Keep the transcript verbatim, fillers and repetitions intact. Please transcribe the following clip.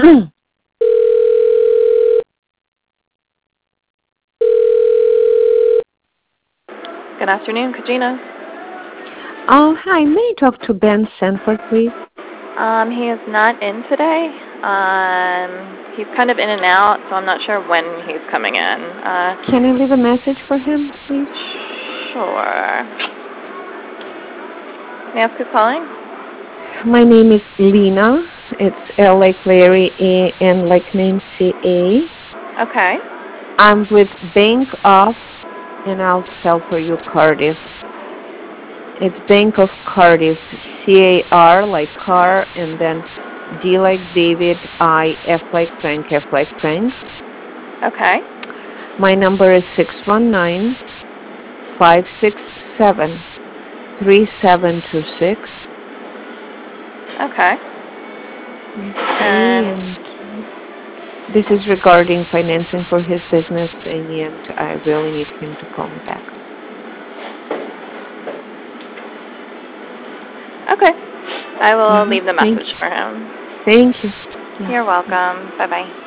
Good afternoon, Kajina. Oh, hi. May I talk to Ben Sanford, please? Um, he is not in today. Um, he's kind of in and out, so I'm not sure when he's coming in. Uh, Can I leave a message for him, please? sure. May I ask who's calling? My name is Lena. It's L like Larry, A N like Nancy, A. Okay. I'm with Bank of, and I'll spell for you Cardiff. It's Bank of Cardiff, C A R like car, and then D like David, I, F like Frank, F like Frank. Okay. My number is six one nine, five six seven, three seven two six. Okay. Okay, And and this is regarding financing for his business, and I really need him to call me back. okay. I will Mm-hmm. leave the Thank message you. for him. Thank you. You're Thanks. welcome. Bye-bye.